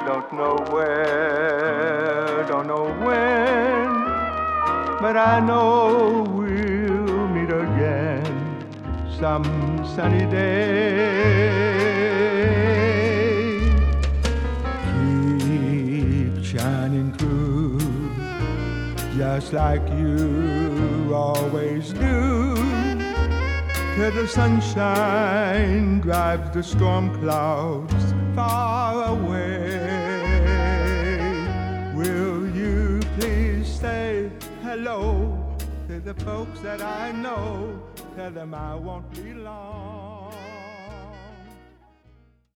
don't know where, don't know when, but I know we'll meet again some sunny day. Keep shining through, just like you always do, till the sunshine drives the storm clouds far away. Will you please say hello to the folks that I know? Tell them I won't be long.